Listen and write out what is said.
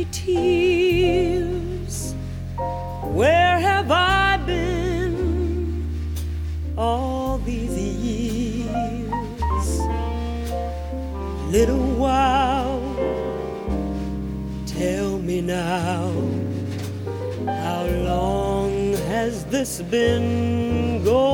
me tears. Where have I been all these years? Little while, tell me now, how long has this been going